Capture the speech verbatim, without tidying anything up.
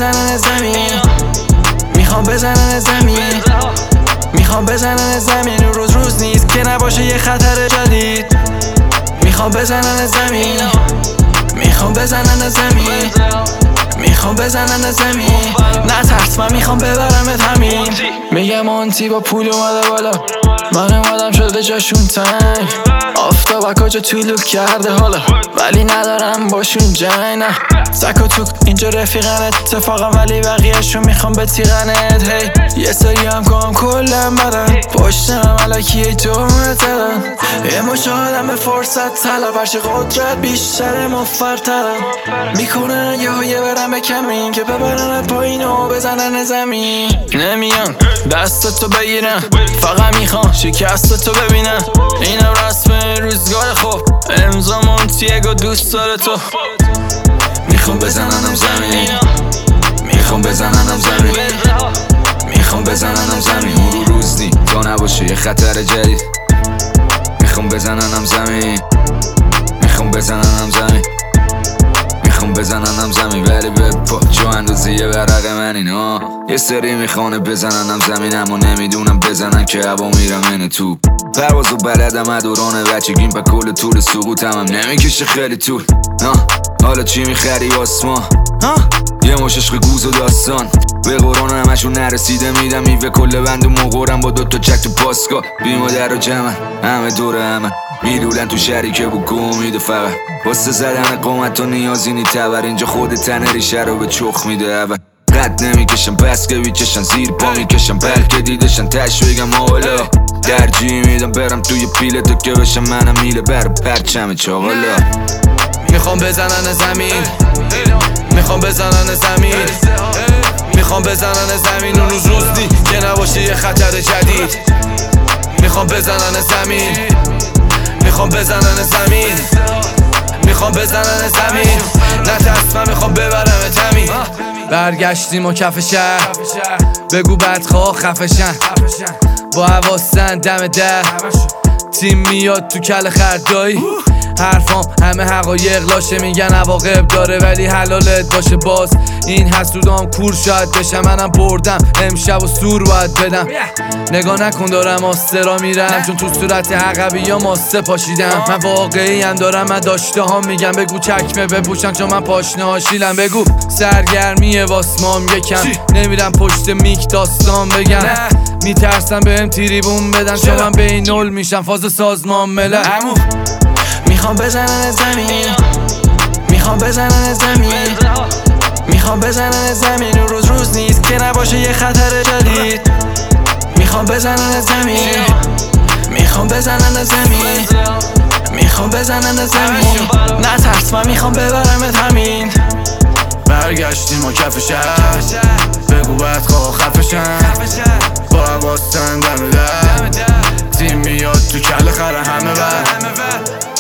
بزنن زمین، میخوام بزنن زمین، میخوام بزنن زمین. روز روز نیست که نباشه یه خطر جدید. میخوام بزنن زمین، میخوام بزنن زمین، میخوام بزنن زمین. نترس من میخوام ببرمت همین. میگم مونتی با پول اومده بالا، من اومدم شده جاشون تنگ. آفتاب کجا طولو کرده حالا، ولی ندارم باشون جنگ. نه زک و توک اینجا رفیقنت اتفاقا، ولی بقیهشون میخوام به تیغنت. هی یه سری هم کام کلم بدن، پشتم علکی دومت دادن. یه مش آدم به فرصت طلب، هرچی قدرت بیشتر مفرترم. میکنن یه یه برم به کمین که ببرنت پایین و بزنن زمین. نمیان دستتو بگیرن، فقط میخوام شکستتو ببینن. اینم رسم روزگار خوب، امضا مونتیگو دوست داره تو. میخوام بزننم زمین، میخوام بزننم زمین، میخوام بزننم زمین. اون روز نی تا نباشه یه خطر جدید. میخوام بزننم زمین، میخوام بزننم زمین، میخوام بزننم زمین. ولی به پا چو اندازه یه ورق من اینا. یه سری میخوانه بزننم زمین، اما نمیدونم بزنن که هوا میرم اینه تو. پروازو بلدم ادوران بچگیم، پا کل طول سقوطم هم نمیکشه خیلی طول. حالا چی میخری آسمان؟ یه مش عشق گوز و داستان، به قرآن همشون نرسیده میدم میوه کل بند و مقرم با دوتا چک تو پاسکا. بی مادر و جمعن همه دور همه، میلولن تو شریکه و گم میده فقط. واسه زدن قومت و نیازی نی تبر، اینجا خود تنه ریشه رو به چخ میده اول. قد نمیکشم پس که بیچشن، زیر پا میکشم بلکه دیدشن تش بگم حالا. ترجیح میدم برم توی پیله تو که بشم منم میله بر پرچم چاقالا. میخوام بزنن زمین، میخوام بزنن زمین، میخوام بزنن زمین. اون روز روز نی که نباشه یه خطر جدید. میخوام بزنن زمین، میخوام بزنن زمین، میخوام بزنن زمین. نترس من میخوام ببرمت همین. برگشتیم و کف شهر، بگو بدخواه خفشن، با حواسن دم در. تیم میاد تو کل خردایی، حرفام همه حقایق لاشه، میگن عواقب داره ولی حلالت باشه. باز این حسودام کور شاید بشم، منم بردم امشب و سور باید بدم. نگاه نکن دارم آسترا میرم، چون تو صورت عقبی یا ماسته پاشیدم. من واقعی هم دارم، من داشته ها میگم. بگو چکمه بپوشن چون من پاشنه هاشیلم. بگو سرگرمیه واسمام یکم، نمیرم پشت میک داستان بگم. میترسم بهم تریبون بدن چون من بین نول میشم فاز سازمان ملل. میخوام بزنن زمین، میخوام بزنن زمین، میخوام بزنن زمین. اون روز روز نیست که نباشه یه خطر جدید. میخوام بزنن زمین، میخوام بزنن زمین، میخوام بزنن زمین. نترس من میخوام ببرمت همین. برگشتیم و کف شهر، بگو بدخواه خفشن، با حواسن دم در. تیم میاد تو کل خره همه بر